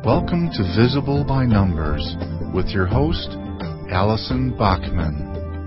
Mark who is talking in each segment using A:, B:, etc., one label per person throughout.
A: Welcome to Visible by Numbers with your host, Allison Bachman.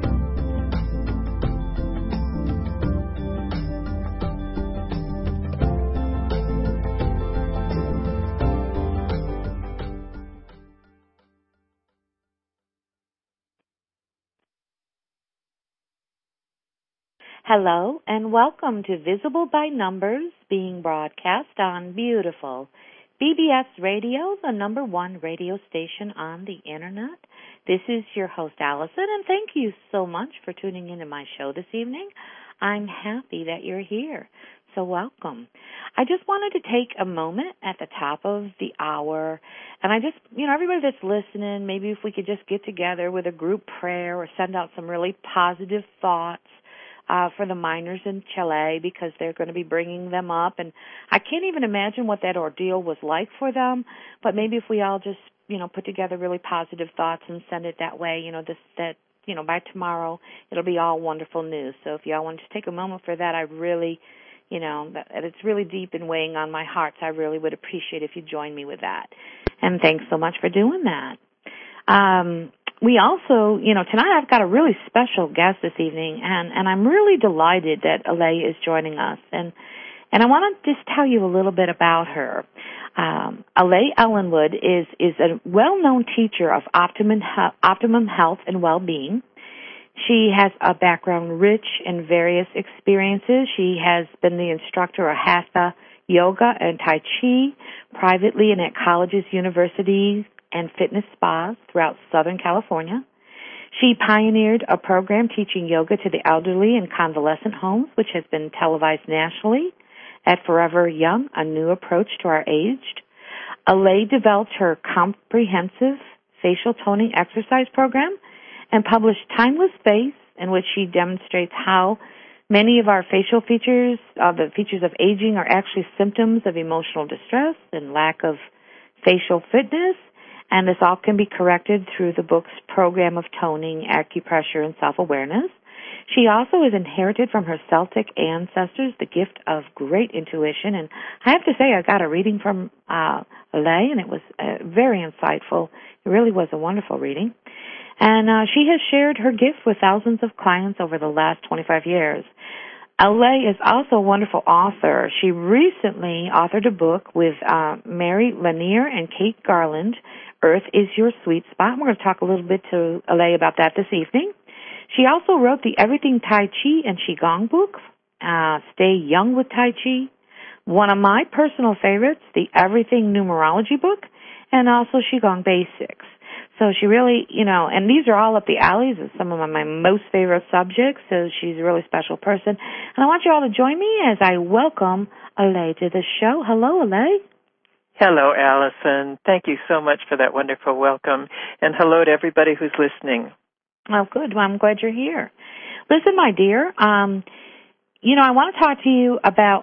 B: Hello and welcome to Visible by Numbers, being broadcast on beautiful BBS Radio, the number one radio station on the internet. This is your host, Allison, and thank you so much for tuning into my show this evening. I'm happy that you're here, so welcome. I just wanted to take a moment at the top of the hour, and everybody that's listening, maybe if we could just get together with a group prayer or send out some really positive thoughts for the miners in Chile, because they're going to be bringing them up. And I can't even imagine what that ordeal was like for them, but maybe if we all just, put together really positive thoughts and send it that way, by tomorrow it'll be all wonderful news. So if y'all want to take a moment for that, I really, that it's really deep and weighing on my heart, so I really would appreciate if you join me with that. And thanks so much for doing that. We also, tonight I've got a really special guest this evening, and I'm really delighted that Alay is joining us. And I want to just tell you a little bit about her. Alay Ellenwood is a well-known teacher of optimum health and well-being. She has a background rich in various experiences. She has been the instructor of Hatha Yoga and Tai Chi privately and at colleges, universities, and fitness spas throughout Southern California. She pioneered a program teaching yoga to the elderly in convalescent homes, which has been televised nationally at Forever Young, a new approach to our aged. Alay developed her comprehensive facial toning exercise program and published Timeless Face, in which she demonstrates how many of our facial features, the features of aging, are actually symptoms of emotional distress and lack of facial fitness. And this all can be corrected through the book's program of toning, acupressure, and self-awareness. She also has inherited from her Celtic ancestors the gift of great intuition. And I have to say, I got a reading from Alay, and it was very insightful. It really was a wonderful reading. And she has shared her gift with thousands of clients over the last 25 years. Alay is also a wonderful author. She recently authored a book with Mary Lanier and Kate Garland, Earth is Your Sweet Spot. We're going to talk a little bit to Alay about that this evening. She also wrote the Everything Tai Chi and Qigong book, Stay Young with Tai Chi, one of my personal favorites, the Everything Numerology book, and also Qigong Basics. So she really, and these are all up the alleys of some of my most favorite subjects, so she's a really special person. And I want you all to join me as I welcome Alay to the show. Hello, Alay.
C: Hello, Allison. Thank you so much for that wonderful welcome. And hello to everybody who's listening.
B: Oh, good. Well, I'm glad you're here. Listen, my dear, I want to talk to you about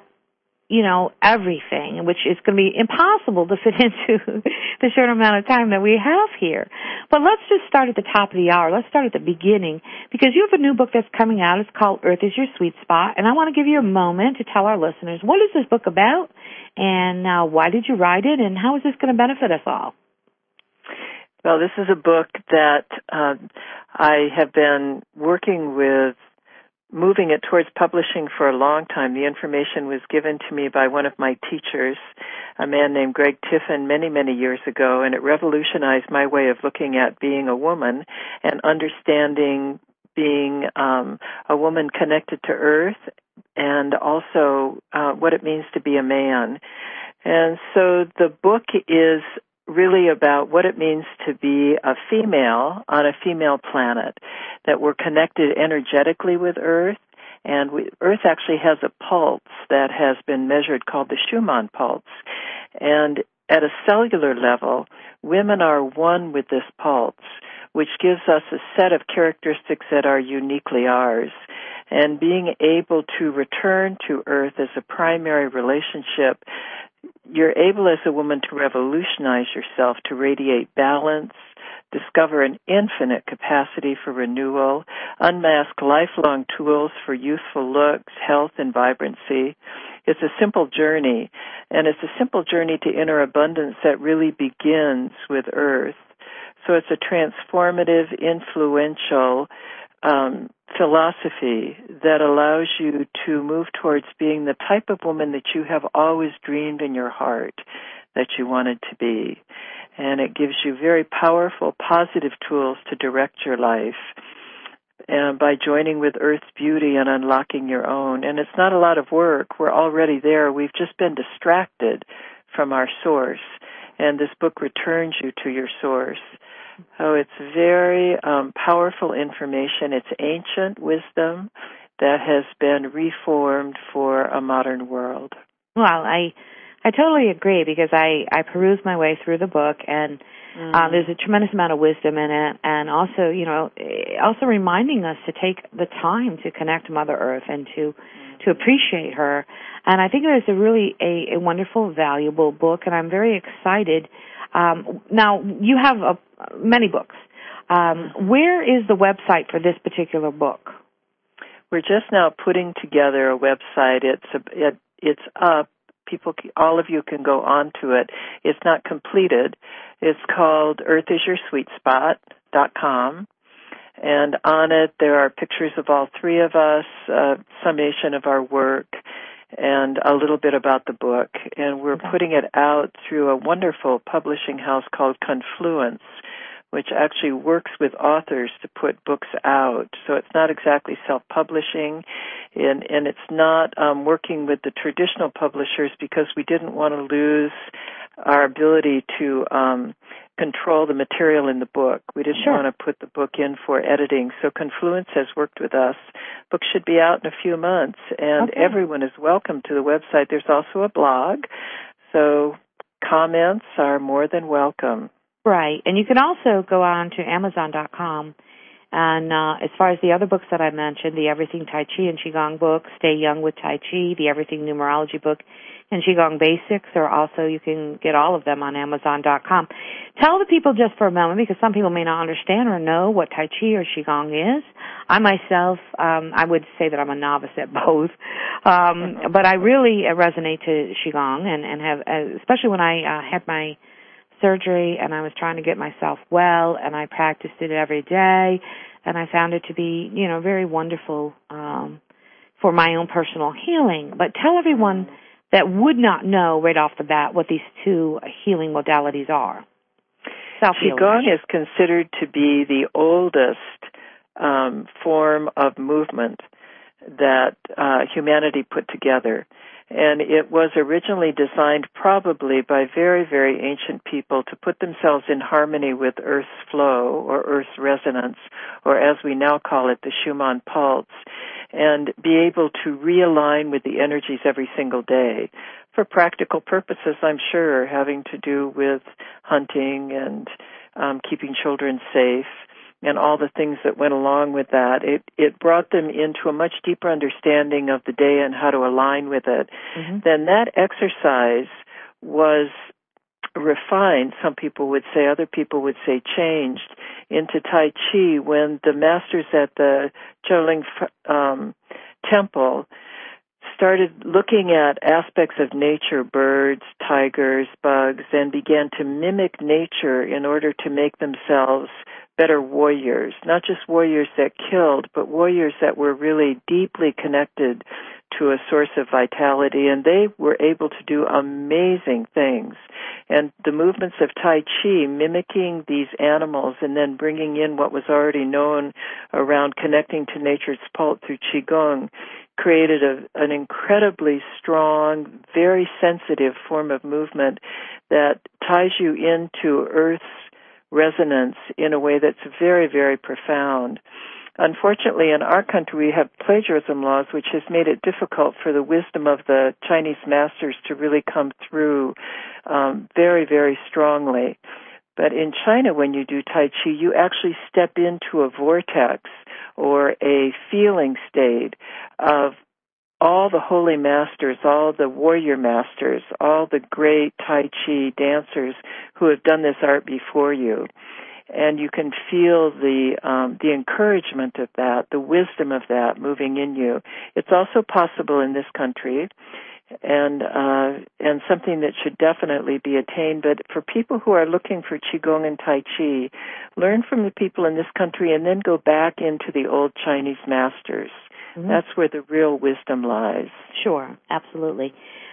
B: everything, which is going to be impossible to fit into the short amount of time that we have here. But let's just start at the top of the hour. Let's start at the beginning, because you have a new book that's coming out. It's called Earth is Your Sweet Spot, and I want to give you a moment to tell our listeners, what is this book about, and why did you write it, and how is this going to benefit us all?
C: Well, this is a book that I have been working with, moving it towards publishing for a long time. The information was given to me by one of my teachers, a man named Greg Tiffin, many, many years ago, and it revolutionized my way of looking at being a woman and understanding being a woman connected to Earth, and also what it means to be a man. And so the book is really about what it means to be a female on a female planet, that we're connected energetically with Earth, and Earth actually has a pulse that has been measured called the Schumann pulse. And at a cellular level, women are one with this pulse, which gives us a set of characteristics that are uniquely ours. And being able to return to Earth as a primary relationship, you're able as a woman to revolutionize yourself, to radiate balance, discover an infinite capacity for renewal, unmask lifelong tools for youthful looks, health, and vibrancy, it's a simple journey, and it's a simple journey to inner abundance that really begins with Earth. So it's a transformative, influential philosophy that allows you to move towards being the type of woman that you have always dreamed in your heart that you wanted to be. And it gives you very powerful, positive tools to direct your life. And by joining with Earth's beauty and unlocking your own. And it's not a lot of work. We're already there. We've just been distracted from our source. And this book returns you to your source. So it's very powerful information. It's ancient wisdom that has been reformed for a modern world.
B: Well, I totally agree, because I perused my way through the book, and there's a tremendous amount of wisdom in it, and also, also reminding us to take the time to connect to Mother Earth and to appreciate her. And I think it is a really a wonderful, valuable book, and I'm very excited. Now, you have many books. Where is the website for this particular book?
C: We're just now putting together a website. It's up. All of you can go onto it. It's not completed. It's called earthisursweetspot.com. And on it, there are pictures of all three of us, summation of our work, and a little bit about the book. And we're putting it out through a wonderful publishing house called Confluence, which actually works with authors to put books out. So it's not exactly self-publishing, and it's not working with the traditional publishers, because we didn't want to lose our ability to control the material in the book. We didn't want to put the book in for editing. So Confluence has worked with us. Book should be out in a few months, and everyone is welcome to the website. There's also a blog, so comments are more than welcome.
B: Right, and you can also go on to Amazon.com, and as far as the other books that I mentioned, the Everything Tai Chi and Qigong book, Stay Young with Tai Chi, the Everything Numerology book, and Qigong Basics, or also you can get all of them on Amazon.com. Tell the people just for a moment, because some people may not understand or know what Tai Chi or Qigong is. I myself, I would say that I'm a novice at both, but I really resonate to Qigong, and have, especially when I had my surgery and I was trying to get myself well, and I practiced it every day, and I found it to be, very wonderful for my own personal healing. But tell everyone that would not know right off the bat what these two healing modalities are.
C: Qigong is considered to be the oldest form of movement that humanity put together. And it was originally designed probably by very, very ancient people to put themselves in harmony with Earth's flow, or Earth's resonance, or as we now call it, the Schumann pulse, and be able to realign with the energies every single day for practical purposes, I'm sure, having to do with hunting and keeping children safe, and all the things that went along with that. It brought them into a much deeper understanding of the day and how to align with it. Then that exercise was refined, some people would say, other people would say changed, into Tai Chi when the masters at the Zhouling temple started looking at aspects of nature, birds, tigers, bugs, and began to mimic nature in order to make themselves better warriors, not just warriors that killed, but warriors that were really deeply connected to a source of vitality, and they were able to do amazing things. And the movements of Tai Chi, mimicking these animals and then bringing in what was already known around connecting to nature's pulse through Qigong, created an incredibly strong, very sensitive form of movement that ties you into Earth's resonance in a way that's very, very profound. Unfortunately, in our country, we have plagiarism laws, which has made it difficult for the wisdom of the Chinese masters to really come through very, very strongly. But in China, when you do Tai Chi, you actually step into a vortex or a feeling state of all the holy masters, all the warrior masters, all the great Tai Chi dancers who have done this art before you. And you can feel the encouragement of that, the wisdom of that moving in you. It's also possible in this country. and something that should definitely be attained. But for people who are looking for Qigong and Tai Chi, learn from the people in this country and then go back into the old Chinese masters. Mm-hmm. That's where the real wisdom lies.
B: Sure, absolutely.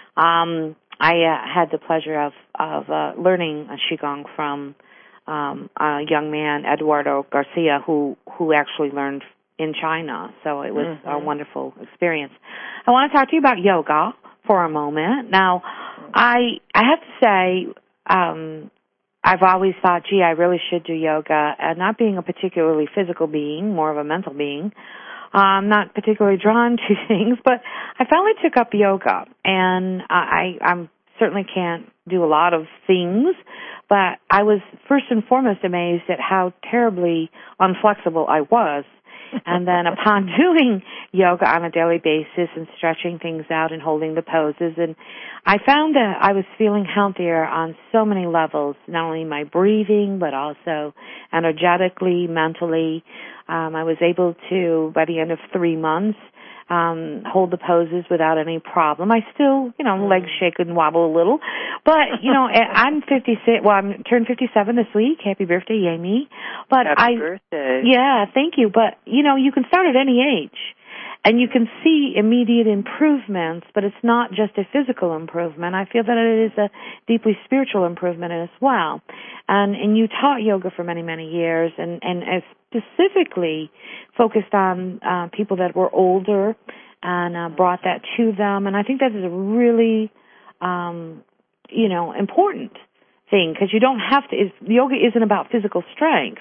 B: I had the pleasure of learning Qigong from a young man, Eduardo Garcia, who actually learned in China. So it was a wonderful experience. I want to talk to you about yoga for a moment. Now, I have to say, I've always thought, gee, I really should do yoga. And not being a particularly physical being, more of a mental being, I'm not particularly drawn to things, but I finally took up yoga. And I'm certainly can't do a lot of things, but I was first and foremost amazed at how terribly unflexible I was. And then upon doing yoga on a daily basis and stretching things out and holding the poses, and I found that I was feeling healthier on so many levels, not only my breathing, but also energetically, mentally. I was able to, by the end of 3 months, hold the poses without any problem. I still, legs shake and wobble a little. But, I'm 56, I'm turned 57 this week. Happy birthday, yay me. But
C: Happy birthday.
B: Yeah, thank you. But, you can start at any age. And you can see immediate improvements, but it's not just a physical improvement. I feel that it is a deeply spiritual improvement as well. And you taught yoga for many, many years and specifically focused on people that were older and brought that to them. And I think that is a really, important thing because you don't have to, yoga isn't about physical strength,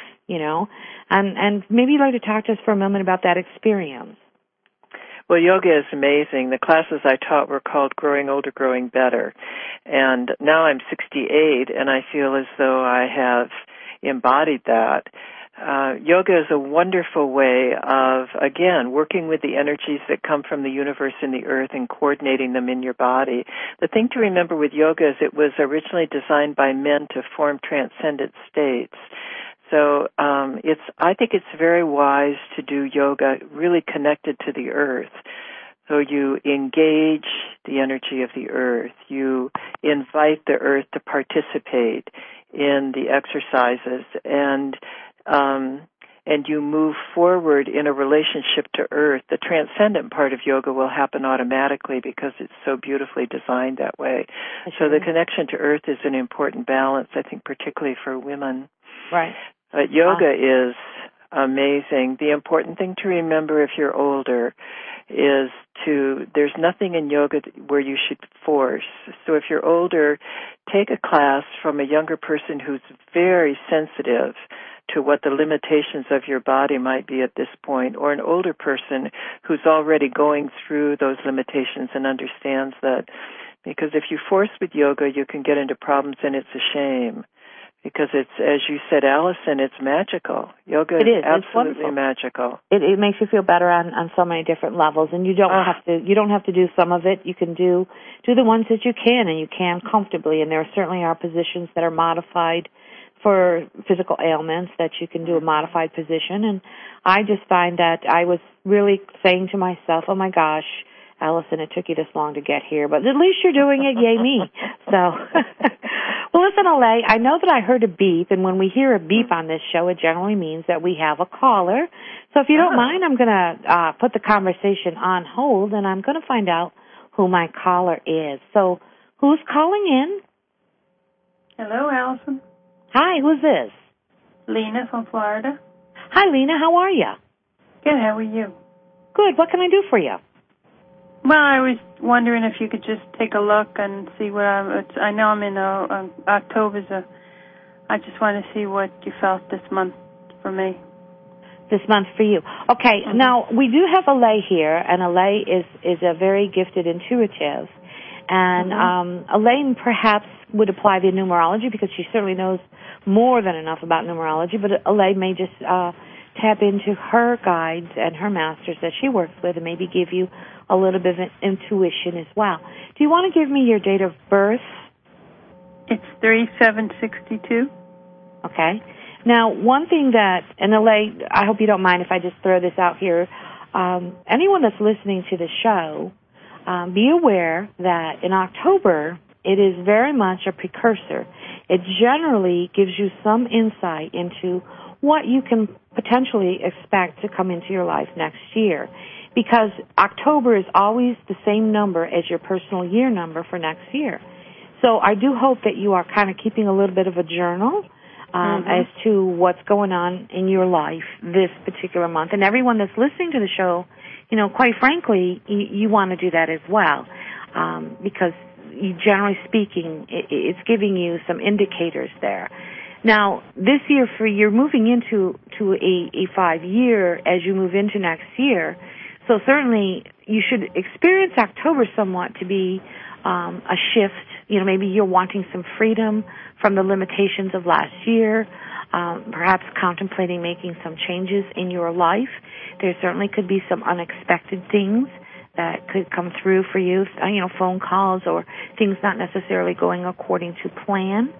B: and maybe you'd like to talk to us for a moment about that experience.
C: Well, yoga is amazing. The classes I taught were called Growing Older, Growing Better. And now I'm 68, and I feel as though I have embodied that. Yoga is a wonderful way of, again, working with the energies that come from the universe and the earth and coordinating them in your body. The thing to remember with yoga is it was originally designed by men to form transcendent states. So I think it's very wise to do yoga really connected to the earth. So you engage the energy of the earth. You invite the earth to participate in the exercises, and you move forward in a relationship to earth. The transcendent part of yoga will happen automatically because it's so beautifully designed that way. So the connection to earth is an important balance, I think, particularly for women.
B: Right.
C: But yoga is amazing. The important thing to remember if you're older is there's nothing in yoga where you should force. So if you're older, take a class from a younger person who's very sensitive to what the limitations of your body might be at this point, or an older person who's already going through those limitations and understands that. Because if you force with yoga, you can get into problems, and it's a shame. Because it's, as you said, Allison, it's magical. Yoga is absolutely magical.
B: It makes you feel better on so many different levels, and you don't have to do some of it. You can do the ones that you can, and you can comfortably. And there certainly are positions that are modified for physical ailments that you can do a modified position. And I just find that I was really saying to myself, oh my gosh, Allison, it took you this long to get here, but at least you're doing it, yay me. So, well, listen, Alay, I know that I heard a beep, and when we hear a beep on this show, it generally means that we have a caller. So if you don't mind, I'm going to put the conversation on hold, and I'm going to find out who my caller is. So who's calling in?
D: Hello, Allison.
B: Hi, who's this?
D: Lena from Florida.
B: Hi, Lena, how are you?
D: Good, how are you?
B: Good, what can I do for you?
D: Well, I was wondering if you could just take a look and see what I know I'm in October's. I just want to see what you felt this month for me.
B: This month for you. Okay, Now we do have Alay here, and Alay is a very gifted intuitive. And Elaine perhaps would apply the numerology because she certainly knows more than enough about numerology, but Elaine may just tap into her guides and her masters that she works with and maybe give you a little bit of intuition as well. Do you want to give me your date of birth?
D: It's 3/7/62.
B: Okay. Now, one thing that, and Elaine, I hope you don't mind if I just throw this out here, anyone that's listening to the show, be aware that in October, it is very much a precursor. It generally gives you some insight into what you can potentially expect to come into your life next year, because October is always the same number as your personal year number for next year. So I do hope that you are kind of keeping a little bit of a journal as to what's going on in your life this particular month. And everyone that's listening to the show, quite frankly, you want to do that as well, because generally speaking, it's giving you some indicators there. Now, this year, you're moving into a 5-year as you move into next year, so certainly you should experience October somewhat to be a shift. Maybe you're wanting some freedom from the limitations of last year, perhaps contemplating making some changes in your life. There certainly could be some unexpected things that could come through for you, phone calls or things not necessarily going according to plan.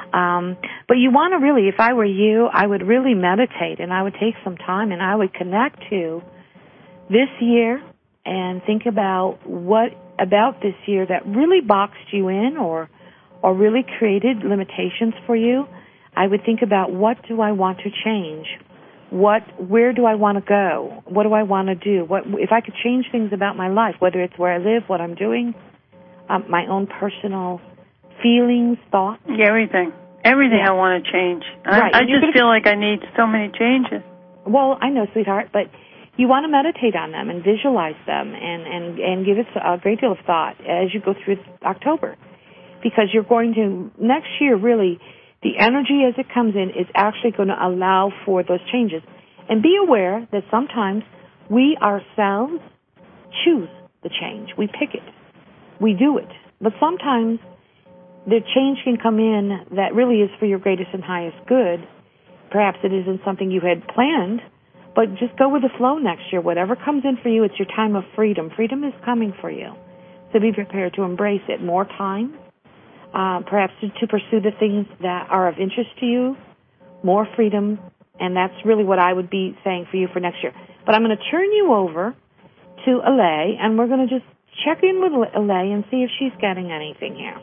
B: But you want to really, if I were you, I would really meditate, and I would take some time and I would connect to this year and think about what about this year that really boxed you in or really created limitations for you. I would think about, what do I want to change? Where do I want to go? What do I want to do? If I could change things about my life, whether it's where I live, what I'm doing, my own personal feelings, thoughts.
D: Yeah, everything. I want to change.
B: Right.
D: I just feel like I need so many changes.
B: Well, I know, sweetheart, but you want to meditate on them and visualize them and give it a great deal of thought as you go through October, because you're going to, next year, really, the energy as it comes in is actually going to allow for those changes. And be aware that sometimes we ourselves choose the change. We pick it. We do it. But sometimes the change can come in that really is for your greatest and highest good. Perhaps it isn't something you had planned, but just go with the flow next year. Whatever comes in for you, it's your time of freedom. Freedom is coming for you. So be prepared to embrace it. More time, perhaps to pursue the things that are of interest to you, more freedom, and that's really what I would be saying for you for next year. But I'm going to turn you over to Alay, and we're going to just check in with Alay and see if she's getting anything here.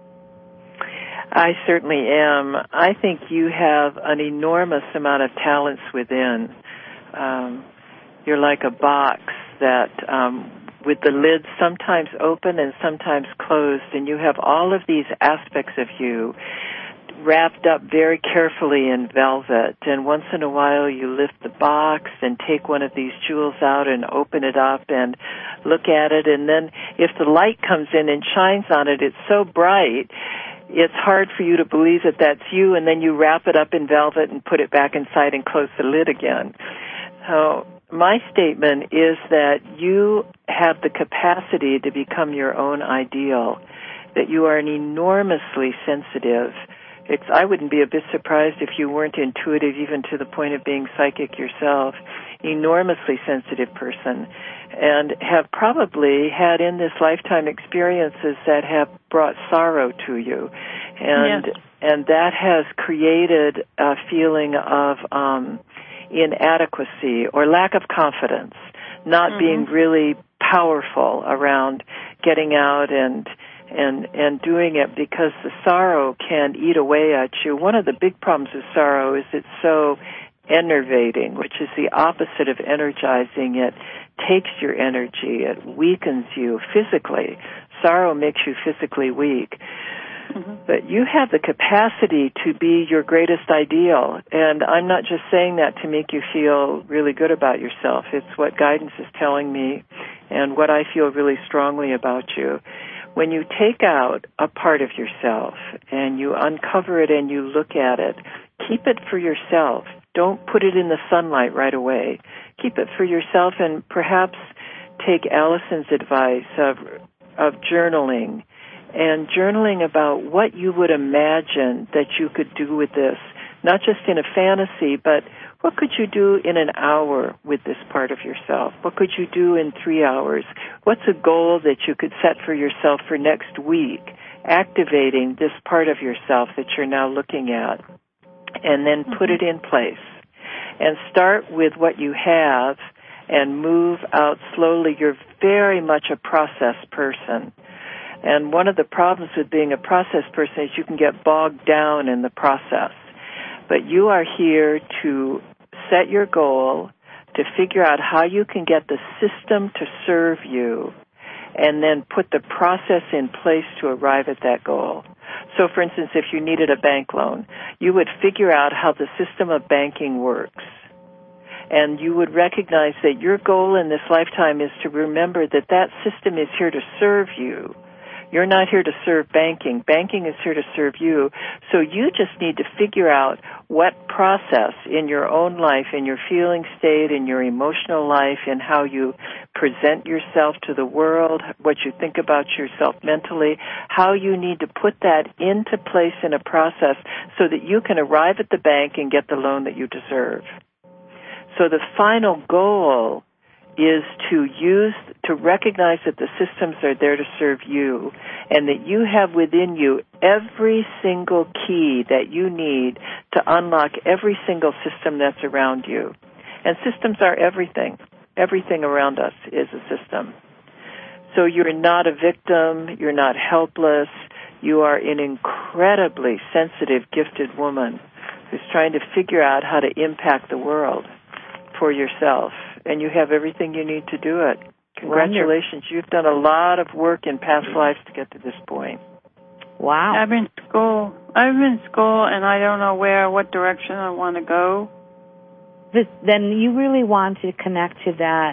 C: I certainly am. I think you have an enormous amount of talents within. You're like a box that with the lid sometimes open and sometimes closed, and you have all of these aspects of you wrapped up very carefully in velvet, and once in a while you lift the box and take one of these jewels out and open it up and look at it, and then if the light comes in and shines on it, it's so bright, it's hard for you to believe that that's you, and then you wrap it up in velvet and put it back inside and close the lid again. So my statement is that you have the capacity to become your own ideal, that you are an enormously sensitive. I wouldn't be a bit surprised if you weren't intuitive even to the point of being psychic yourself, enormously sensitive person, and have probably had in this lifetime experiences that have brought sorrow to you. And
D: yes.
C: And that has created a feeling of inadequacy or lack of confidence, not being really powerful around getting out and doing it, because the sorrow can eat away at you. One of the big problems with sorrow is it's so enervating, which is the opposite of energizing. It takes your energy. It weakens you physically. Sorrow makes you physically weak. But you have the capacity to be your greatest ideal, and I'm not just saying that to make you feel really good about yourself. It's what guidance is telling me and what I feel really strongly about you. When you take out a part of yourself and you uncover it and you look at it, keep it for yourself. Don't put it in the sunlight right away. Keep it for yourself, and perhaps take Allison's advice of journaling, and journaling about what you would imagine that you could do with this, not just in a fantasy, but what could you do in an hour with this part of yourself? What could you do in 3 hours? What's a goal that you could set for yourself for next week, activating this part of yourself that you're now looking at, and then put it in place. And start with what you have and move out slowly. You're very much a process person. And one of the problems with being a process person is you can get bogged down in the process. But you are here to set your goal, to figure out how you can get the system to serve you, and then put the process in place to arrive at that goal. So, for instance, if you needed a bank loan, you would figure out how the system of banking works. And you would recognize that your goal in this lifetime is to remember that that system is here to serve you. You're not here to serve banking. Banking is here to serve you. So you just need to figure out what process in your own life, in your feeling state, in your emotional life, in how you present yourself to the world, what you think about yourself mentally, how you need to put that into place in a process so that you can arrive at the bank and get the loan that you deserve. So the final goal is to recognize that the systems are there to serve you and that you have within you every single key that you need to unlock every single system that's around you. And systems are everything. Everything around us is a system. So you're not a victim. You're not helpless. You are an incredibly sensitive, gifted woman who's trying to figure out how to impact the world for yourself. And you have everything you need to do it. Congratulations. You've done a lot of work in past lives to get to this point.
B: Wow.
D: I'm in school, and I don't know what direction I want to go.
B: Then you really want to connect to that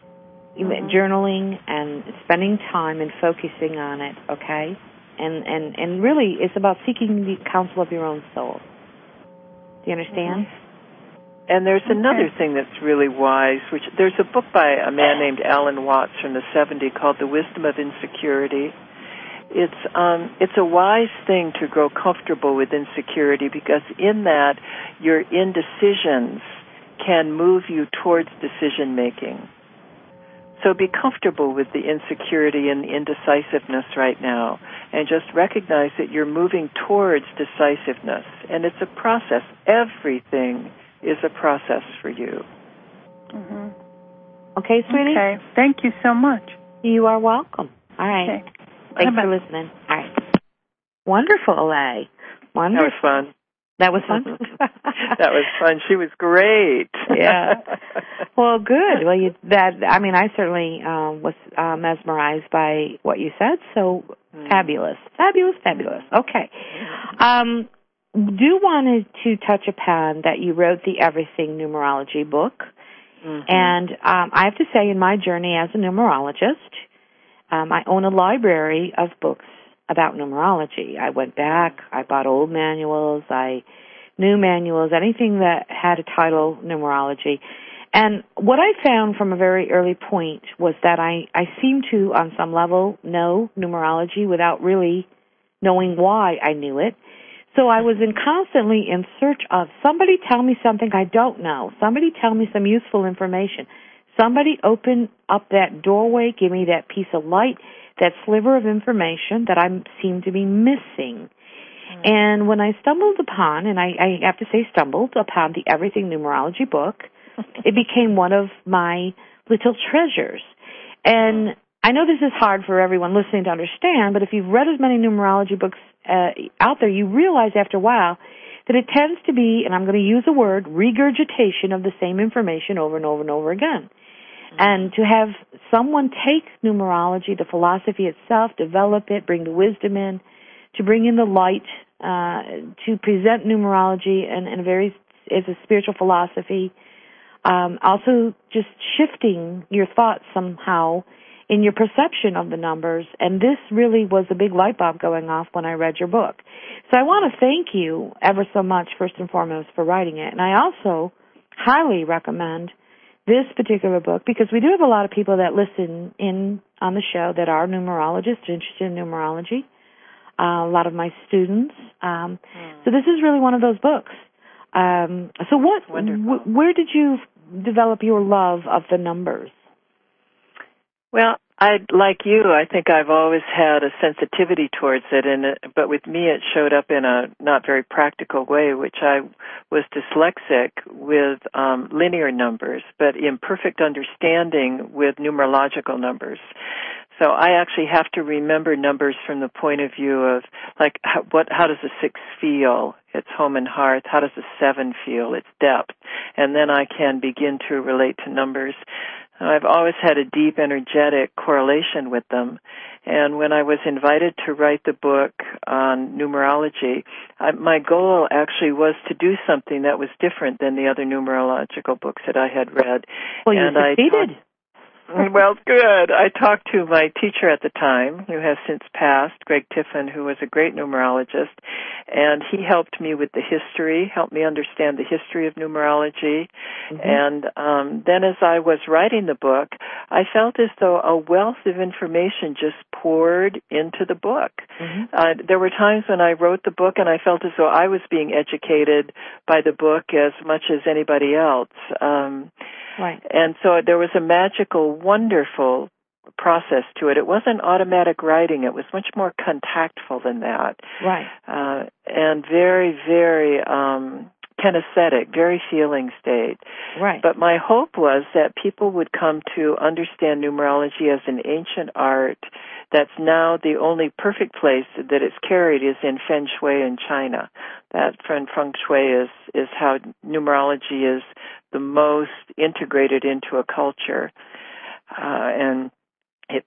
B: journaling and spending time and focusing on it, okay? And really, it's about seeking the counsel of your own soul. Do you understand?
C: Mm-hmm. And there's another thing that's really wise, which there's a book by a man named Alan Watts from the 70s called The Wisdom of Insecurity. It's a wise thing to grow comfortable with insecurity because in that your indecisions can move you towards decision making. So be comfortable with the insecurity and the indecisiveness right now and just recognize that you're moving towards decisiveness. And it's a process. Everything is a process for you.
D: Mm-hmm.
B: Okay, sweetie?
D: Okay. Thank you so much.
B: You are welcome. All right.
D: Okay.
B: Thanks for listening. All right. Wonderful, Alay. Wonderful.
C: That was fun.
B: That was fun?
C: That was fun. She was great.
B: Yeah. Well, good. Well, I certainly was mesmerized by what you said, so fabulous. Fabulous. Okay. Do wanted to touch upon that you wrote the Everything Numerology book. Mm-hmm. And I have to say, in my journey as a numerologist, I own a library of books about numerology. I went back, I bought old manuals, new manuals, anything that had a title numerology. And what I found from a very early point was that I seemed to, on some level, know numerology without really knowing why I knew it. So I was constantly in search of somebody tell me something I don't know. Somebody tell me some useful information. Somebody open up that doorway, give me that piece of light, that sliver of information that I seem to be missing. Mm-hmm. And when I stumbled upon, and I have to say stumbled upon the Everything Numerology book, it became one of my little treasures. And I know this is hard for everyone listening to understand, but if you've read as many numerology books out there, you realize after a while that it tends to be, and I'm going to use a word, regurgitation of the same information over and over and over again. Mm-hmm. And to have someone take numerology, the philosophy itself, develop it, bring the wisdom in, to bring in the light, to present numerology and as a spiritual philosophy, also just shifting your thoughts somehow in your perception of the numbers, and this really was a big light bulb going off when I read your book. So I want to thank you ever so much, first and foremost, for writing it. And I also highly recommend this particular book because we do have a lot of people that listen in on the show that are numerologists, interested in numerology, a lot of my students. So this is really one of those books. So where did you develop your love of the numbers?
C: Well, Like you, I think I've always had a sensitivity towards it, but with me it showed up in a not very practical way, which I was dyslexic with linear numbers, but in perfect understanding with numerological numbers. So I actually have to remember numbers from the point of view of, like, how does a 6 feel? It's home and hearth. How does a 7 feel? It's depth. And then I can begin to relate to numbers. I've always had a deep energetic correlation with them. And when I was invited to write the book on numerology, my goal actually was to do something that was different than the other numerological books that I had read.
B: Well, you succeeded.
C: Well, good. I talked to my teacher at the time, who has since passed, Greg Tiffin, who was a great numerologist, and he helped me with the history, helped me understand the history of numerology. And then as I was writing the book, I felt as though a wealth of information just poured into the book. There were times when I wrote the book and I felt as though I was being educated by the book as much as anybody else.
B: Right.
C: And so there was a magical, wonderful process to it. It wasn't automatic writing. It was much more contactful than that.
B: Right.
C: And very, very kinesthetic, very feeling state.
B: Right.
C: But my hope was that people would come to understand numerology as an ancient art that's now the only perfect place that it's carried is in Feng Shui in China. That Feng Shui is how numerology is the most integrated into a culture. And it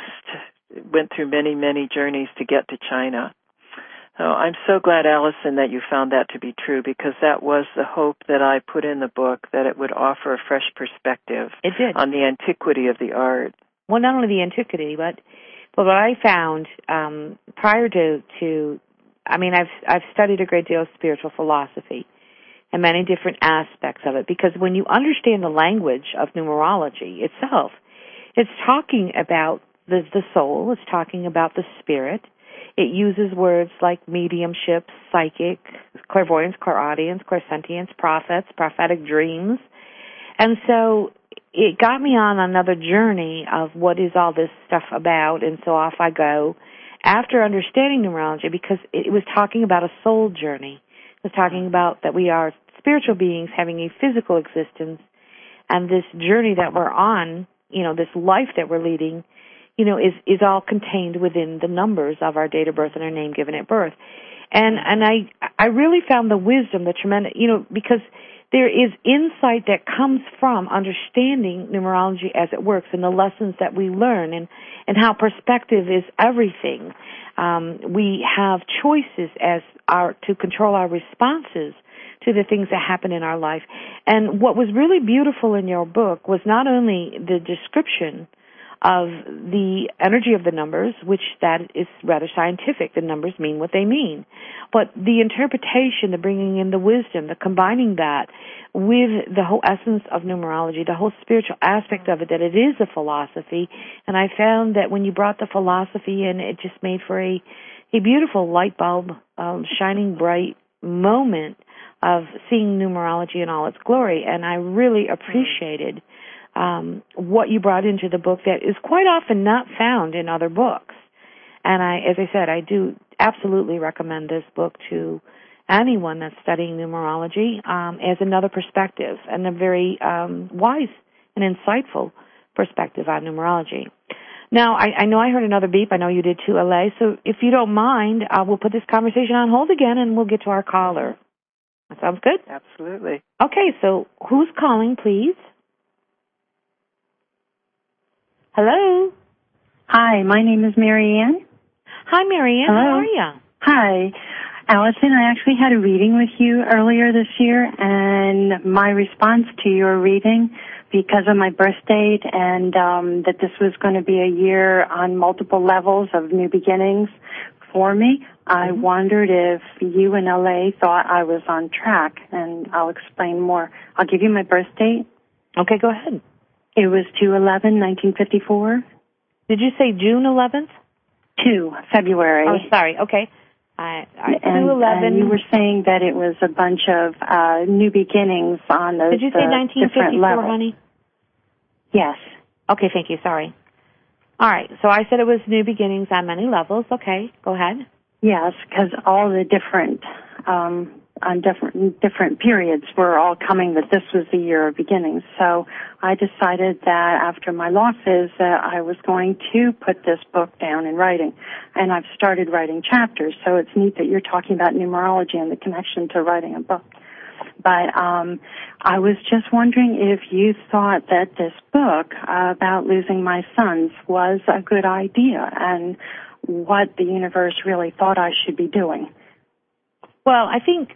C: went through many, many journeys to get to China. So I'm so glad, Allison, that you found that to be true, because that was the hope that I put in the book, that it would offer a fresh perspective on the antiquity of the art.
B: Well, not only the antiquity, but what I found prior to I've studied a great deal of spiritual philosophy and many different aspects of it, because when you understand the language of numerology itself, it's talking about the soul, it's talking about the spirit. It uses words like mediumship, psychic, clairvoyance, clairaudience, clairsentience, prophets, prophetic dreams. And so it got me on another journey of what is all this stuff about, and so off I go after understanding numerology, because it was talking about a soul journey. It was talking about that we are spiritual beings having a physical existence, and this journey that we're on, this life that we're leading, is all contained within the numbers of our date of birth and our name given at birth. And I really found the wisdom, the tremendous, because there is insight that comes from understanding numerology as it works and the lessons that we learn and how perspective is everything. We have choices to control our responses to the things that happen in our life. And what was really beautiful in your book was not only the description of the energy of the numbers, which that is rather scientific. The numbers mean what they mean. But the interpretation, the bringing in the wisdom, the combining that with the whole essence of numerology, the whole spiritual aspect of it, that it is a philosophy. And I found that when you brought the philosophy in, it just made for a beautiful light bulb, shining bright moment of seeing numerology in all its glory. And I really appreciated what you brought into the book that is quite often not found in other books. And as I said, I do absolutely recommend this book to anyone that's studying numerology as another perspective, and a very wise and insightful perspective on numerology. Now, I know I heard another beep. I know you did too, LA. So if you don't mind, we'll put this conversation on hold again, and we'll get to our caller. That sounds good?
C: Absolutely.
B: Okay, so who's calling, please? Hello.
E: Hi, my name is Mary Ann.
B: Hi, Mary Ann.
E: Hello.
B: How are you?
E: Hi. Allison, I actually had a reading with you earlier this year, and my response to your reading, because of my birth date and that this was going to be a year on multiple levels of new beginnings for me, I wondered if you in LA thought I was on track, and I'll explain more. I'll give you my birth date.
B: Okay, go ahead.
E: It was 2/11/1954.
B: Did you say June 11th?
E: 2 February.
B: Oh, sorry. Okay. 2/11.
E: And you were saying that it was a bunch of new beginnings on those.
B: Did you say 1954,
E: levels.
B: honey?
E: Yes.
B: Okay, thank you. Sorry. All right. So I said it was new beginnings on many levels. Okay. Go ahead.
E: Yes, because all the different on different periods were all coming that this was the year of beginnings. So I decided that after my losses that I was going to put this book down in writing. And I've started writing chapters, so it's neat that you're talking about numerology and the connection to writing a book. But I was just wondering if you thought that this book about losing my sons was a good idea and what the universe really thought I should be doing.
B: Well, I think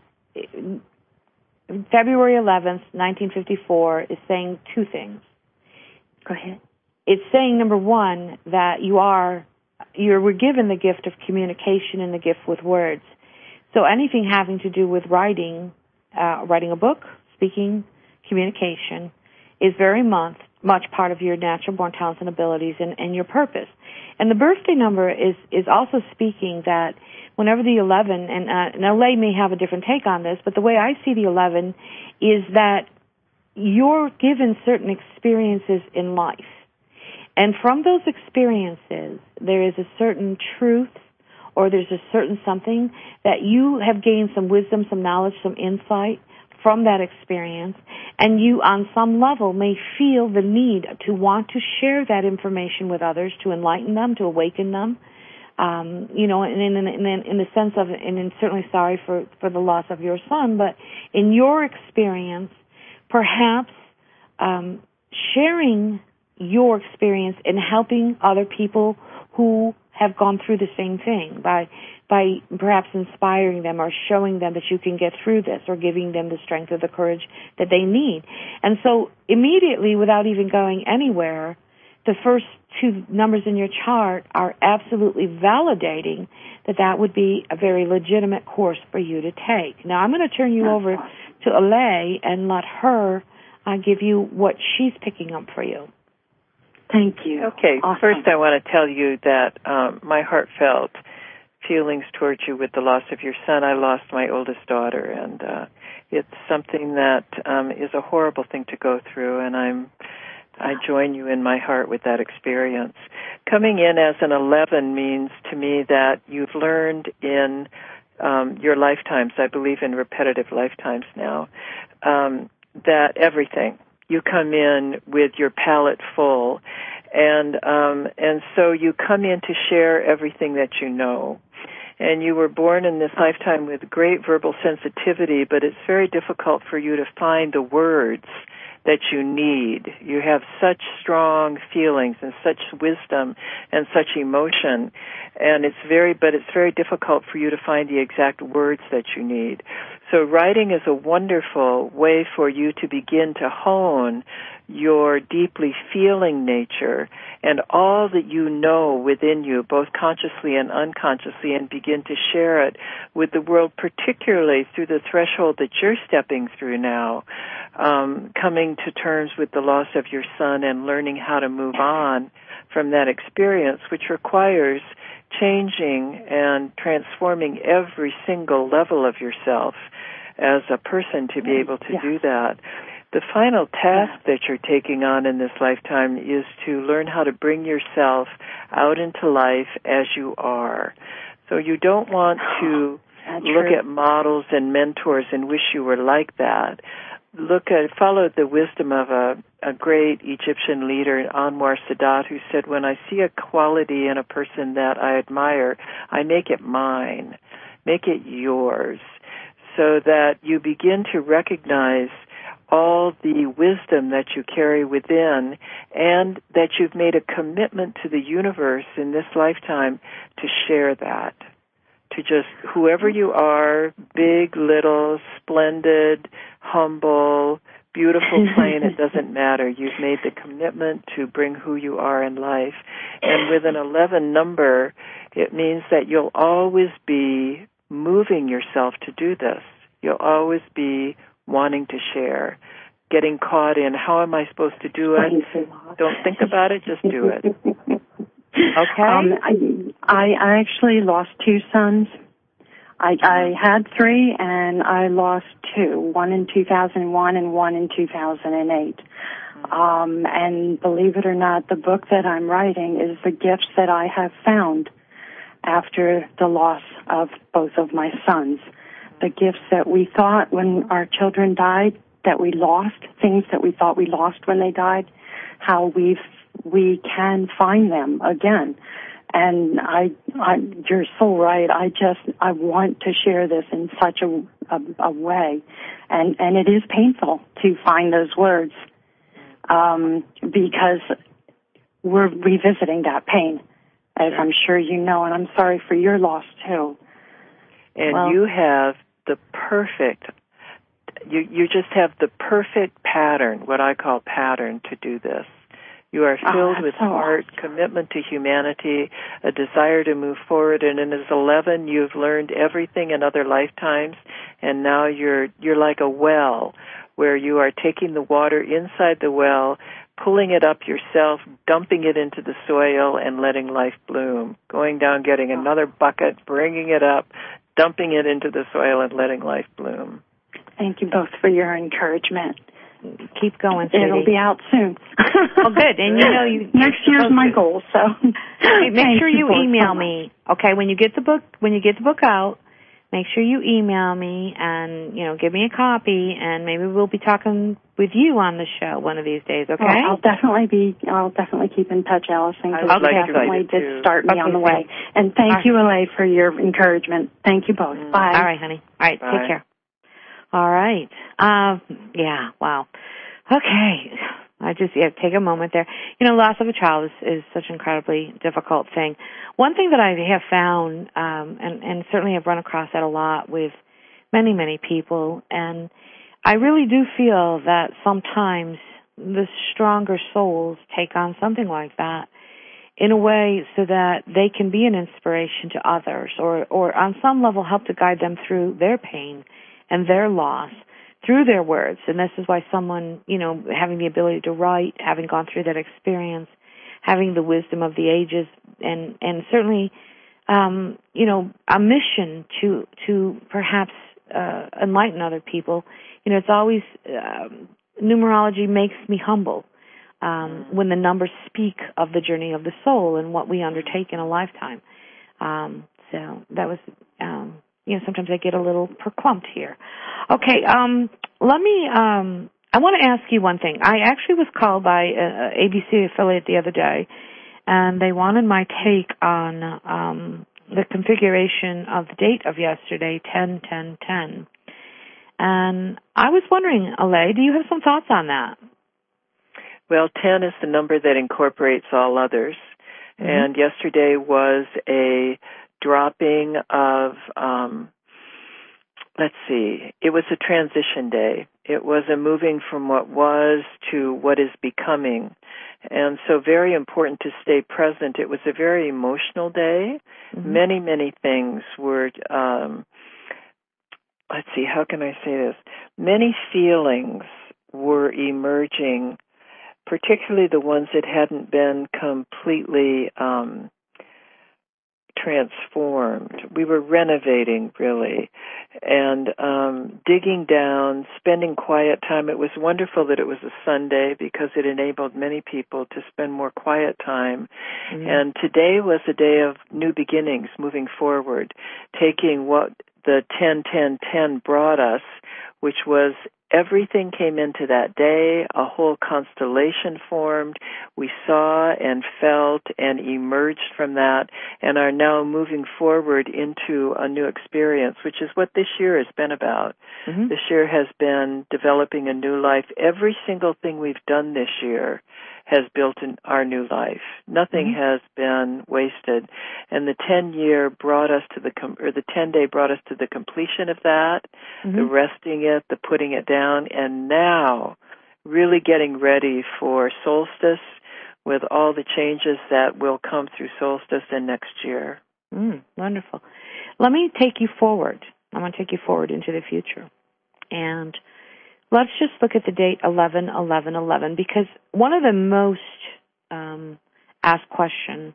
B: February 11th, 1954 is saying two things.
E: Go ahead.
B: It's saying, number one, that you were given the gift of communication and the gift with words. So anything having to do with writing a book, speaking, communication, is very much part of your natural born talents and abilities and your purpose. And the birthday number is also speaking that whenever the 11, and LA may have a different take on this, but the way I see the 11 is that you're given certain experiences in life. And from those experiences, there is a certain truth or there's a certain something that you have gained some wisdom, some knowledge, some insight from that experience, and you on some level may feel the need to want to share that information with others, to enlighten them, to awaken them. And in the sense of, and I'm certainly sorry for the loss of your son, but in your experience, perhaps sharing your experience and helping other people who have gone through the same thing by perhaps inspiring them or showing them that you can get through this or giving them the strength or the courage that they need. And so immediately, without even going anywhere, the first two numbers in your chart are absolutely validating that would be a very legitimate course for you to take. Now, I'm going to turn you over to Alay and let her give you what she's picking up for you.
E: Thank you.
C: Okay.
E: Awesome.
C: First, I want to tell you that my heartfelt feelings towards you with the loss of your son. I lost my oldest daughter, and it's something that is a horrible thing to go through, and I join you in my heart with that experience. Coming in as an 11 means to me that you've learned in your lifetimes, I believe in repetitive lifetimes now, that everything, you come in with your palate full, and so you come in to share everything that you know. And you were born in this lifetime with great verbal sensitivity, but it's very difficult for you to find the words that you need. You have such strong feelings and such wisdom and such emotion, and it's very difficult for you to find the exact words that you need. So writing is a wonderful way for you to begin to hone your deeply feeling nature and all that you know within you, both consciously and unconsciously, and begin to share it with the world, particularly through the threshold that you're stepping through now, coming to terms with the loss of your son and learning how to move on from that experience, which requires changing and transforming every single level of yourself as a person to be able to do that. The final task that you're taking on in this lifetime is to learn how to bring yourself out into life as you are. So you don't want to look at models and mentors and wish you were like that. Follow the wisdom of a great Egyptian leader, Anwar Sadat, who said, when I see a quality in a person that I admire, I make it mine, make it yours, so that you begin to recognize all the wisdom that you carry within and that you've made a commitment to the universe in this lifetime to share that. To just, whoever you are, big, little, splendid, humble, beautiful, plain, it doesn't matter. You've made the commitment to bring who you are in life. And with an 11 number, it means that you'll always be moving yourself to do this. You'll always be wanting to share, getting caught in, how am I supposed to do it? Don't think about it, just do it. Okay?
E: I actually lost two sons. I had 3, and I lost 2, one in 2001 and one in 2008. And believe it or not, the book that I'm writing is the gifts that I have found after the loss of both of my sons. The gifts that we thought when our children died that we lost, things that we thought we lost when they died, how we can find them again. And you're so right. I want to share this in such a way, and it is painful to find those words, because we're revisiting that pain, as I'm sure you know, and I'm sorry for your loss too.
C: And you have the perfect, you just have the perfect pattern, what I call pattern, to do this. You are filled with heart, commitment to humanity, a desire to move forward, and as 11, you've learned everything in other lifetimes, and now you're like a well, where you are taking the water inside the well, pulling it up yourself, dumping it into the soil, and letting life bloom. Going down, getting another bucket, bringing it up, dumping it into the soil, and letting life bloom.
E: Thank you both for your encouragement.
B: Keep going, sweetie.
E: It'll be out soon.
B: Well, good. And
E: next year's my goal. So
B: make sure you email me. Okay, when you get the book out, make sure you email me and give me a copy, and maybe we'll be talking with you on the show one of these days. Okay?
E: I'll definitely keep in touch, Allison. Because definitely did start me on the way. And thank you, Elaine, for your encouragement. Thank you both. Bye.
B: All right, honey. All right, take care. All right. Yeah, wow. Okay. I just take a moment there. Loss of a child is such an incredibly difficult thing. One thing that I have found, and certainly I've run across that a lot with many, many people, and I really do feel that sometimes the stronger souls take on something like that in a way so that they can be an inspiration to others, or on some level help to guide them through their pain and their loss through their words. And this is why someone, having the ability to write, having gone through that experience, having the wisdom of the ages, and certainly, a mission to perhaps enlighten other people. It's always, numerology makes me humble when the numbers speak of the journey of the soul and what we undertake in a lifetime. So that was... sometimes I get a little perclumped here. Okay, I want to ask you one thing. I actually was called by an ABC affiliate the other day, and they wanted my take on the configuration of the date of yesterday, 10-10-10. And I was wondering, Alay, do you have some thoughts on that?
C: Well, 10 is the number that incorporates all others, and yesterday was a dropping of, it was a transition day. It was a moving from what was to what is becoming. And so very important to stay present. It was a very emotional day. Many, many things were, how can I say this? Many feelings were emerging, particularly the ones that hadn't been completely transformed. We were renovating, really, and digging down, spending quiet time. It was wonderful that it was a Sunday because it enabled many people to spend more quiet time. And today was a day of new beginnings, moving forward, taking what the 10-10-10 brought us, which was everything came into that day, a whole constellation formed. We saw and felt and emerged from that and are now moving forward into a new experience, which is what this year has been about. This year has been developing a new life. Every single thing we've done this year has built in our new life. Nothing has been wasted. And the 10-year brought us to the 10-day brought us to the completion of that, the resting it, the putting it down, and now really getting ready for solstice with all the changes that will come through solstice and next year.
B: Wonderful. Let me take you forward. I want to take you forward into the future. And let's just look at the date 11-11-11, because one of the most asked questions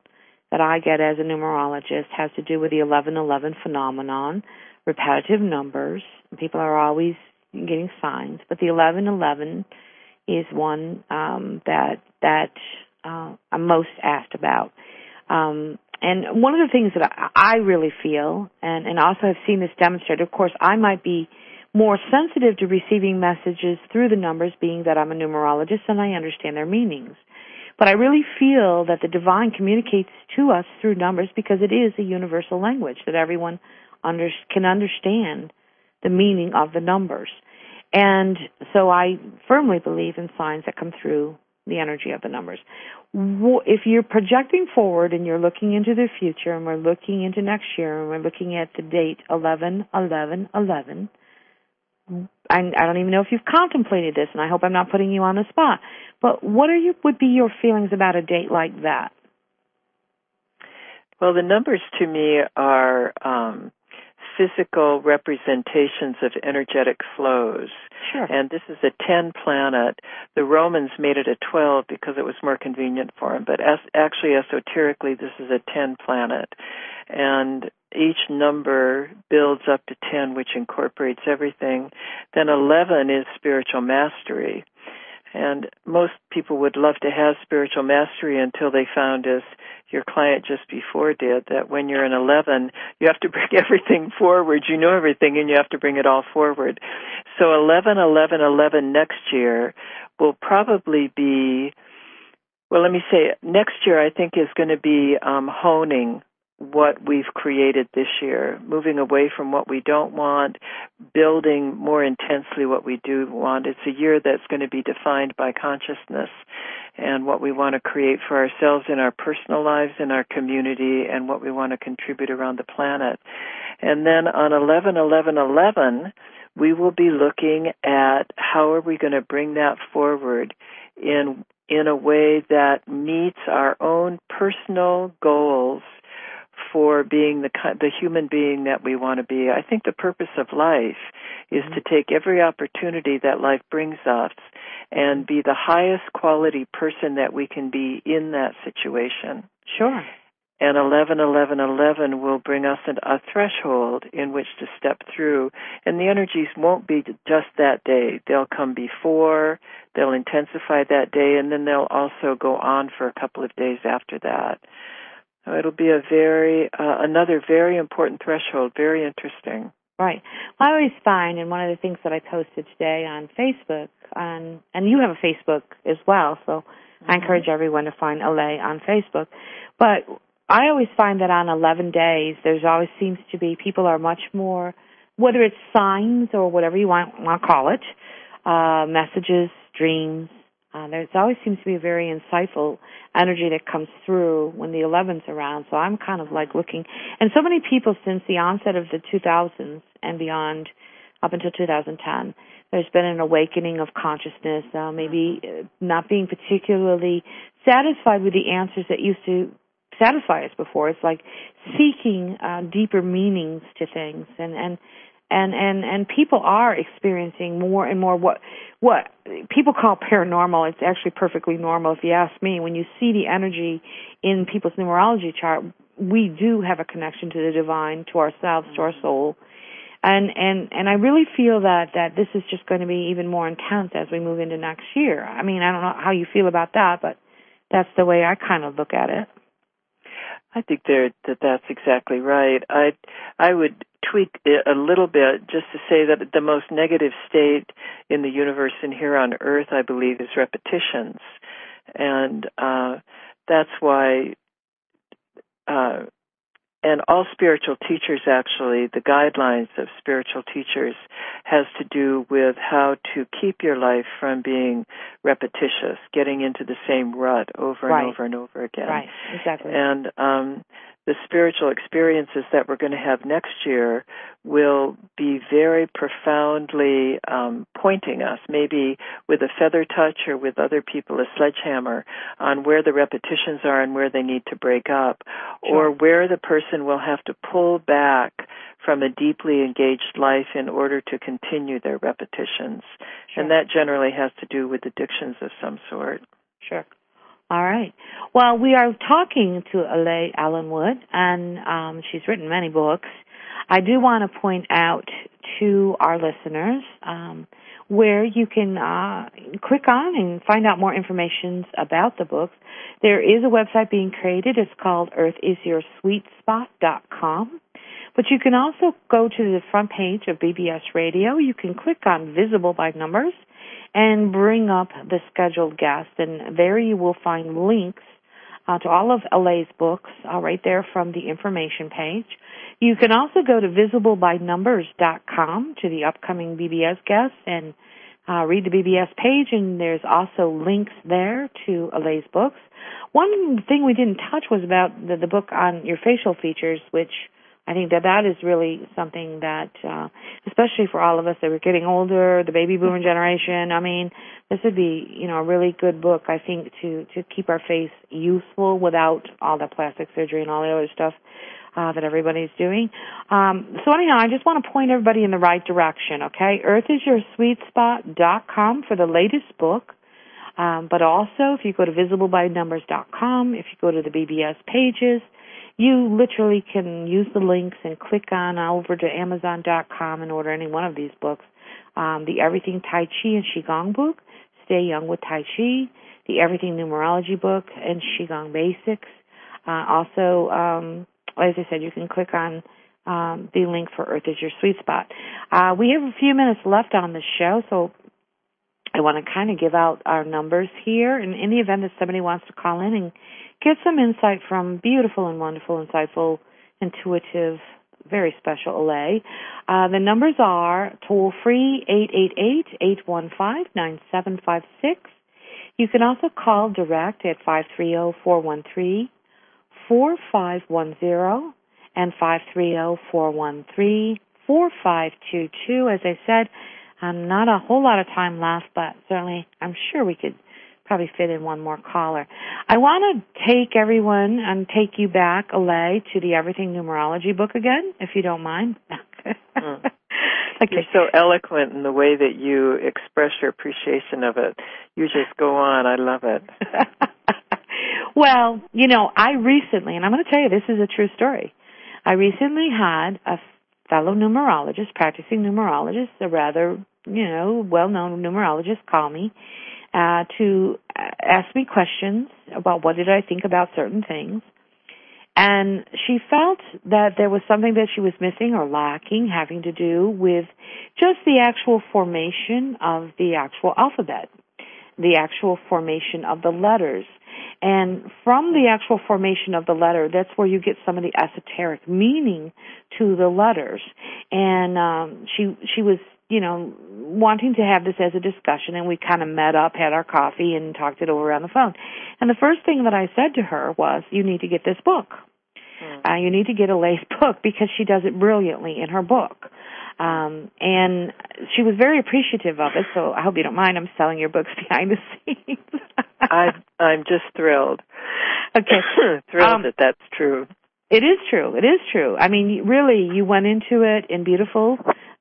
B: that I get as a numerologist has to do with the 1111 phenomenon, repetitive numbers. People are always getting signs, but the 1111 is one that I'm most asked about. And one of the things that I really feel, and also have seen this demonstrated, of course, I might be more sensitive to receiving messages through the numbers, being that I'm a numerologist and I understand their meanings. But I really feel that the divine communicates to us through numbers because it is a universal language that everyone can understand the meaning of the numbers. And so I firmly believe in signs that come through the energy of the numbers. If you're projecting forward and you're looking into the future, and we're looking into next year, and we're looking at the date 11/11/11, I don't even know if you've contemplated this, and I hope I'm not putting you on the spot, but what would be your feelings about a date like that?
C: Well, the numbers to me are physical representations of energetic flows.
B: Sure.
C: And this is a 10 planet. The Romans made it a 12 because it was more convenient for them, but actually esoterically this is a 10 planet. And each number builds up to 10, which incorporates everything. Then 11 is spiritual mastery. And most people would love to have spiritual mastery until they found, as your client just before did, that when you're in 11, you have to bring everything forward. You know everything, and you have to bring it all forward. So 11/11/11 next year will probably be, well, let me say, next year I think is going to be honing what we've created this year, moving away from what we don't want, building more intensely what we do want. It's a year that's going to be defined by consciousness and what we want to create for ourselves in our personal lives, in our community, and what we want to contribute around the planet. And then on 11/11/11, we will be looking at how are we going to bring that forward in a way that meets our own personal goals for being the human being that we want to be. I think the purpose of life is to take every opportunity that life brings us and be the highest quality person that we can be in that situation.
B: Sure.
C: And 11/11/11 will bring us a threshold in which to step through. And the energies won't be just that day. They'll come before, they'll intensify that day, and then they'll also go on for a couple of days after that. So it'll be another very important threshold, very interesting.
B: Right. Well, I always find, and one of the things that I posted today on Facebook, and you have a Facebook as well, so I encourage everyone to find Alay on Facebook. But I always find that on 11 days, there's always seems to be people are much more, whether it's signs or whatever you want to call it, messages, dreams. There always seems to be a very insightful energy that comes through when the 11's around. So I'm kind of like looking. And so many people since the onset of the 2000s and beyond, up until 2010, there's been an awakening of consciousness, maybe not being particularly satisfied with the answers that used to satisfy us before. It's like seeking deeper meanings to things, and people are experiencing more and more what people call paranormal. It's actually perfectly normal if you ask me. When you see the energy in people's numerology chart, we do have a connection to the divine, to ourselves, to our soul. And I really feel that this is just going to be even more intense as we move into next year. I mean, I don't know how you feel about that, but that's the way I kind of look at it.
C: I think that's exactly right. I would tweak it a little bit just to say that the most negative state in the universe and here on Earth, I believe, is repetitions. And that's why, and all spiritual teachers actually, the guidelines of spiritual teachers has to do with how to keep your life from being repetitious, getting into the same rut over and over and over again.
B: Right, exactly.
C: And the spiritual experiences that we're going to have next year will be very profoundly pointing us, maybe with a feather touch or with other people, a sledgehammer, on where the repetitions are and where they need to break up, or where the person will have to pull back from a deeply engaged life in order to continue their repetitions. And that generally has to do with addictions of some sort.
B: Sure. All right. Well, we are talking to Alay Allenwood, and she's written many books. I do want to point out to our listeners where you can click on and find out more information about the books. There is a website being created. It's called earthisyoursweetspot.com. But you can also go to the front page of BBS Radio. You can click on Visible by Numbers and bring up the scheduled guest. And there you will find links to all of Alay's books right there from the information page. You can also go to visiblebynumbers.com to the upcoming BBS guests and read the BBS page, and there's also links there to Alay's books. One thing we didn't touch was about the book on your facial features, which I think that is really something that, especially for all of us that are getting older, the baby boomer generation, I mean, this would be, a really good book, I think, to keep our face youthful without all the plastic surgery and all the other stuff that everybody's doing. So anyhow, I just want to point everybody in the right direction, okay? earthisyoursweetspot.com for the latest book. But also, if you go to visiblebynumbers.com, if you go to the BBS pages, you literally can use the links and click on over to Amazon.com and order any one of these books. The Everything Tai Chi and Qigong book, Stay Young with Tai Chi, the Everything Numerology book, and Qigong Basics. Also, as I said, you can click on the link for Earth is Your Sweet Spot. We have a few minutes left on the show, so I want to kind of give out our numbers here. And in the event that somebody wants to call in and get some insight from beautiful and wonderful, insightful, intuitive, very special Alay, the numbers are toll-free 888-815-9756. You can also call direct at 530-413-4510 and 530-413-4522. As I said, not a whole lot of time left, but certainly I'm sure we could probably fit in one more caller. I want to take everyone and take you back, Alay, to the Everything Numerology book again, if you don't mind.
C: Okay. You're so eloquent in the way that you express your appreciation of it. You just go on. I love it.
B: Well, I recently, and I'm going to tell you, this is a true story. I recently had a fellow numerologist, practicing numerologist, a rather, well-known numerologist, call me to ask me questions about what did I think about certain things. And she felt that there was something that she was missing or lacking having to do with just the actual formation of the actual alphabet, the actual formation of the letters. And from the actual formation of the letter, that's where you get some of the esoteric meaning to the letters. And she was, wanting to have this as a discussion, and we kind of met up, had our coffee, and talked it over on the phone. And the first thing that I said to her was, you need to get this book. You need to get Alay's book because she does it brilliantly in her book. And she was very appreciative of it, so I hope you don't mind. I'm selling your books behind the scenes.
C: I'm just thrilled.
B: Okay.
C: Thrilled that that's true.
B: It is true. It is true. I mean, really, you went into it in beautiful,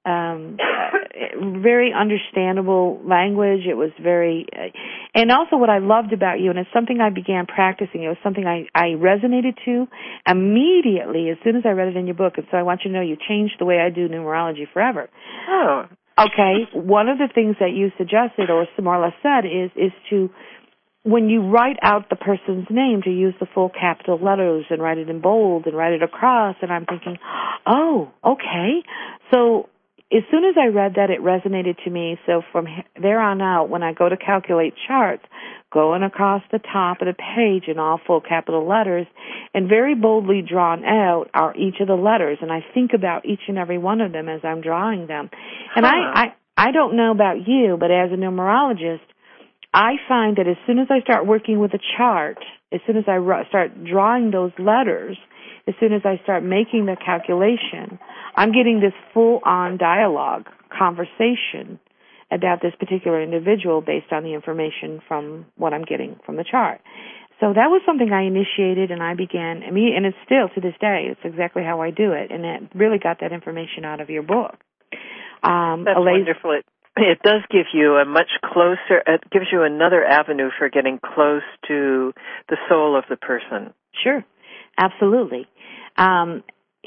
B: very understandable language. It was very, and also what I loved about you, and it's something I began practicing. It was something I resonated to immediately as soon as I read it in your book. And so I want you to know you changed the way I do numerology forever.
C: Oh.
B: Okay. One of the things that you suggested, or more or less said, is to, when you write out the person's name, to use the full capital letters and write it in bold and write it across. And I'm thinking, oh, okay. So as soon as I read that, it resonated to me. So from there on out, when I go to calculate charts, going across the top of the page in all full capital letters, and very boldly drawn out are each of the letters. And I think about each and every one of them as I'm drawing them. And I don't know about you, but as a numerologist, I find that as soon as I start working with a chart, as soon as I start drawing those letters, as soon as I start making the calculation, I'm getting this full-on dialogue, conversation about this particular individual based on the information from what I'm getting from the chart. So that was something I initiated, and I began, and it's still to this day, it's exactly how I do it, and it really got that information out of your book.
C: That's wonderful. it does give you a much closer, it gives you another avenue for getting close to the soul of the person.
B: Sure, absolutely. I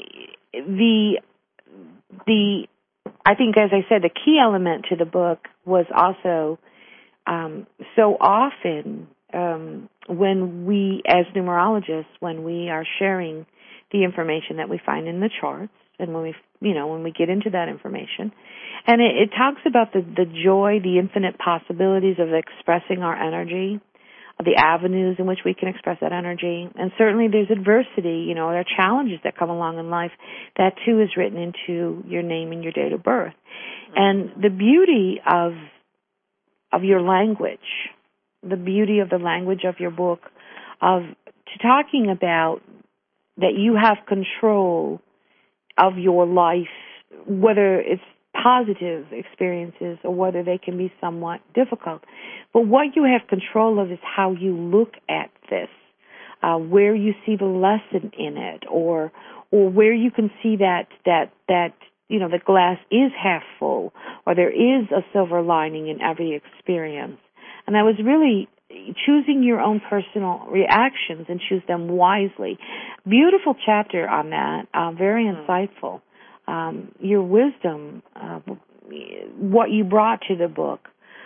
B: think, as I said, the key element to the book was also so often when we, as numerologists, when we are sharing the information that we find in the charts, and when we get into that information, and it talks about the joy, the infinite possibilities of expressing our energy, the avenues in which we can express that energy, and certainly there's adversity, there are challenges that come along in life. That too is written into your name and your date of birth. And the beauty of your language, the beauty of the language of your book, of talking about that you have control of your life, whether it's positive experiences or whether they can be somewhat difficult. But what you have control of is how you look at this, where you see the lesson in it, or where you can see that the glass is half full, or there is a silver lining in every experience. And that was really choosing your own personal reactions and choose them wisely. Beautiful chapter on that, very insightful. Your wisdom, what you brought to the book,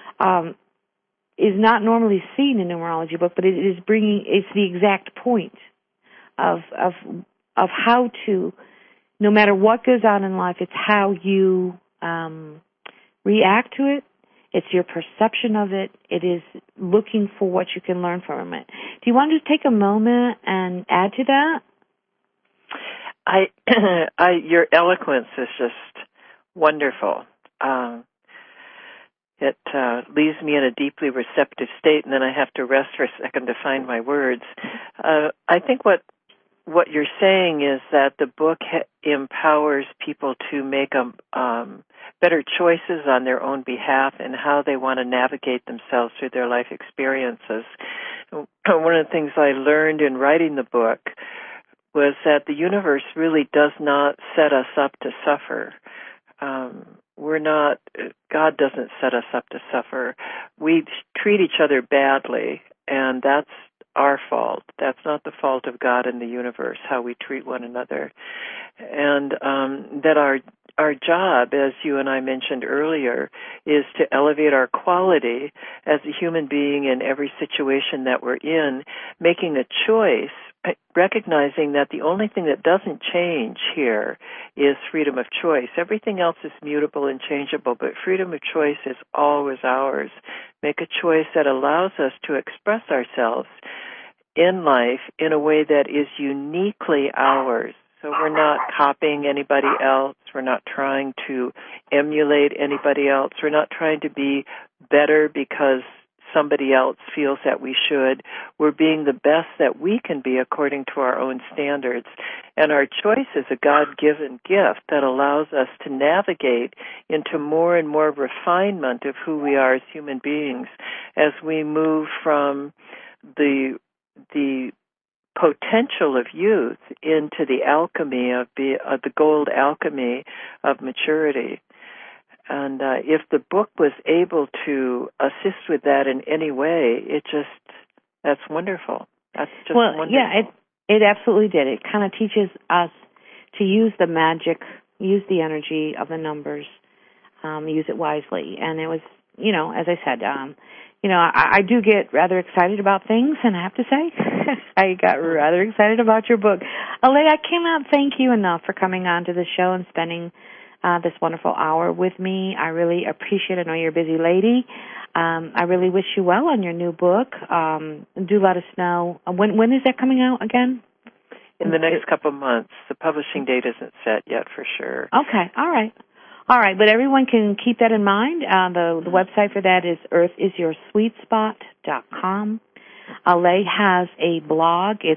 B: is not normally seen in a numerology book, but it's the exact point of how to, no matter what goes on in life, it's how you react to it. It's your perception of it. It is looking for what you can learn from it. Do you want to just take a moment and add to that?
C: Your eloquence is just wonderful. It leaves me in a deeply receptive state, and then I have to rest for a second to find my words. I think what you're saying is that the book empowers people to make better choices on their own behalf and how they want to navigate themselves through their life experiences. One of the things I learned in writing the book was that the universe really does not set us up to suffer. God doesn't set us up to suffer. We treat each other badly, and that's our fault. That's not the fault of God and the universe, how we treat one another. And that our job, as you and I mentioned earlier, is to elevate our quality as a human being in every situation that we're in, making a choice, recognizing that the only thing that doesn't change here is freedom of choice. Everything else is mutable and changeable, but freedom of choice is always ours. Make a choice that allows us to express ourselves in life in a way that is uniquely ours. So we're not copying anybody else. We're not trying to emulate anybody else. We're not trying to be better because somebody else feels that we should. We're being the best that we can be according to our own standards. And our choice is a God-given gift that allows us to navigate into more and more refinement of who we are as human beings as we move from the potential of youth into the alchemy of the gold alchemy of maturity. And if the book was able to assist with that in any way, that's wonderful. That's just wonderful.
B: Yeah, it absolutely did. It kind of teaches us to use the magic, use the energy of the numbers, use it wisely. And it was, as I said, I do get rather excited about things, and I have to say, I got rather excited about your book. Alay, I cannot thank you enough for coming on to the show and spending this wonderful hour with me. I really appreciate it. I know you're a busy lady. I really wish you well on your new book. Do let us know. When is that coming out again?
C: In the next couple of months. The publishing date isn't set yet for sure.
B: Okay, all right. But everyone can keep that in mind. The website for that is earthisioursweetspot.com. Alay has a blog. It's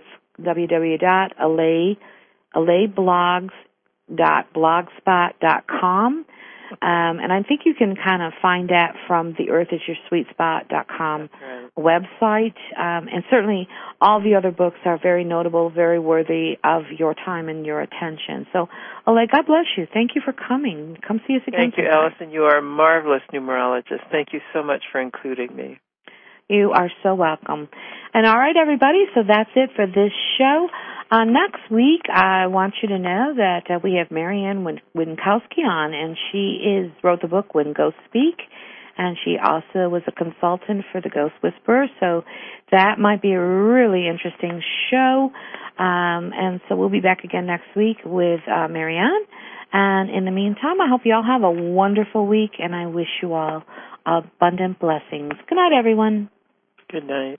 B: www.alayblogs.blogspot.com. And I think you can kind of find that from the earthisyoursweetspot.com website. And certainly all the other books are very notable, very worthy of your time and your attention. So, Oleg, God bless you. Thank you for coming. Come see us again.
C: Thank you, Allison. You are a marvelous numerologist. Thank you so much for including me.
B: You are so welcome. And all right, everybody, so that's it for this show. Next week, I want you to know that we have Marianne Winkowski on, and she wrote the book When Ghosts Speak, and she also was a consultant for the Ghost Whisperer, so that might be a really interesting show. And so we'll be back again next week with Marianne. And in the meantime, I hope you all have a wonderful week, and I wish you all abundant blessings. Good night, everyone.
C: Good night.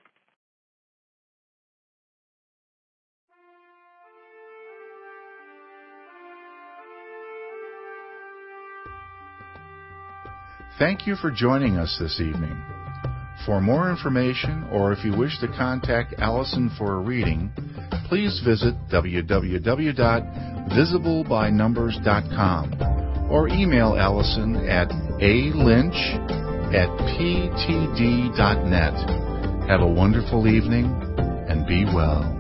A: Thank you for joining us this evening. For more information, or if you wish to contact Allison for a reading, please visit www.visiblebynumbers.com or email Allison at alynch@ptd.net. Have a wonderful evening and be well.